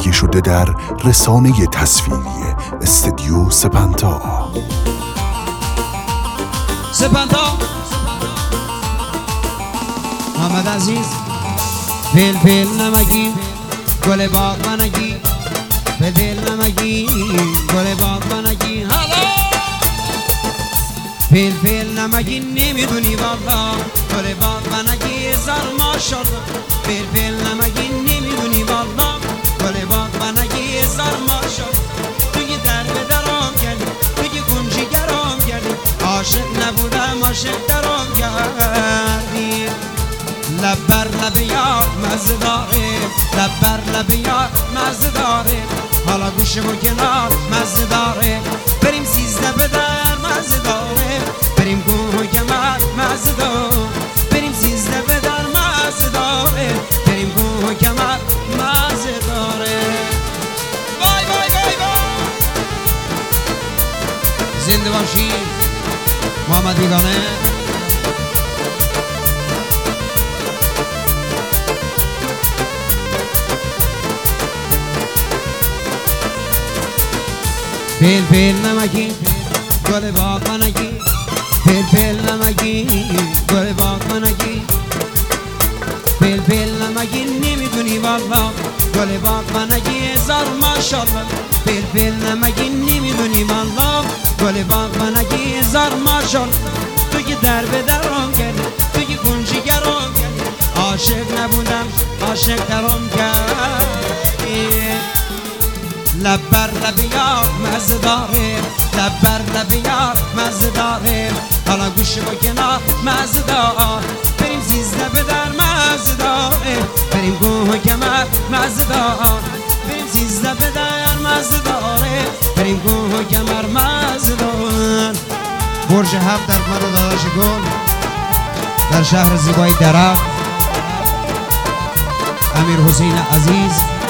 تهیه شده در رسانه تصویری استدیو سپنتا. سپنتا محمد عزیز فیل نمکی گل باغ بنگی فیل نمکی گل باغ بنگی حالا فیل نمکی نمیدونی والا گل باغ بنگی زار ماشالله فیل نمکی نمیدونی والا گل باغ بنگی زار ماشالله توی در به درام گردی توی گنجی گرام گردی عاشق نبودم عاشق درام گردی لب بر لب یار مزه داره لب بر لب یار مزه داره حالا گوشه و کنار مزه داره بریم 13 به در مزه داره بریم کوه و کمر مزه داره بریم 13 به در مزه داره بریم کوه و کمر مزه داره وای وای وای وای زنده باشی محمد بیگانه فیل نمکی گل باغ بنگی فیل نمکی گل باغ بنگی فیل نمکی نمیدونی والا گل باغ بنگی زار ماشالله فیل نمکی نمیدونی والا گل باغ بنگی زار ماشالله تو که در به درام کردی تو که کنجی گرام کردی عاشق نبودم عاشق درام کردی لب بر لب یار مزه داره لب بر لب یار مزه داره حالا گوشه و کنار مزه داره بریم 13 به در مزه داره بریم کوه و کمر مزه داره بریم 13 به در مزه داره بریم کوه و کمر مزه داره برج 7 در خانه داداش گل در شهر زیبای درخت امیر حسین عزیز